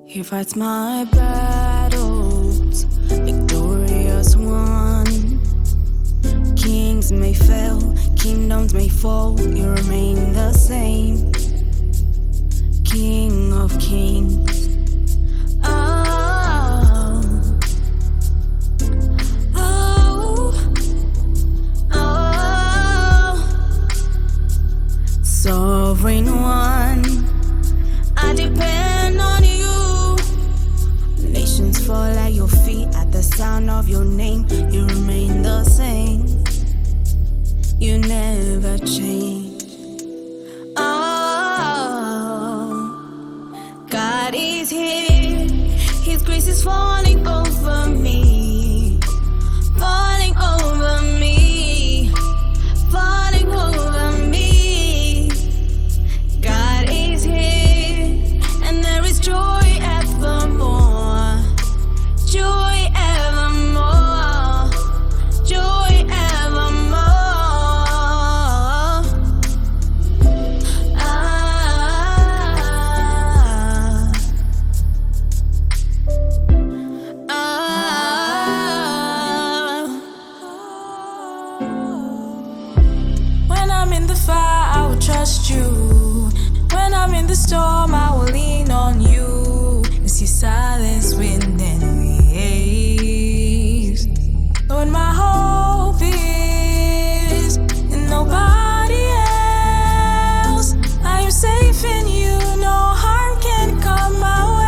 He fights my battles, victorious one. Kings may fail, kingdoms may fall, you remain the same. King of kings. Oh, oh, oh. Sovereign one, I depend on you. Nations fall at your feet at the sound of your name. You remain the same. You never change. Oh, God is here. His grace is falling over me, falling over me, falling over me. God is here, and there is joy evermore, joy evermore, joy evermore. When I'm in the fire, I will trust you. When I'm in the storm, I will lean on you. It's your silence, wind and waves. Lord, my hope is in nobody else. I am safe in you, no harm can come my way.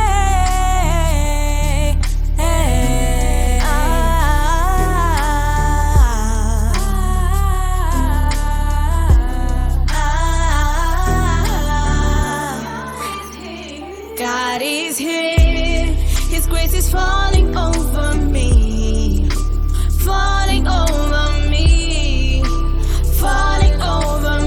God is here, His grace is falling over me, falling over me, falling over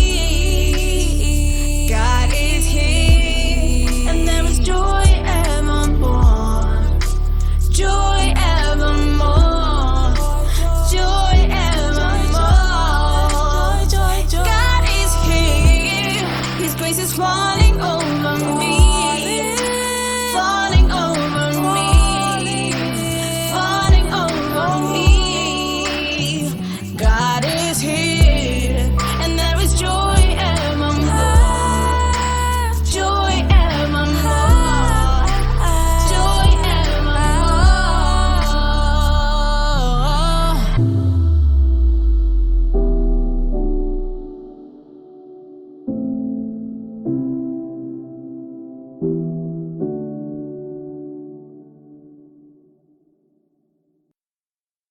me. God is here, and there is joy evermore, joy evermore, joy evermore. God is here, His grace is falling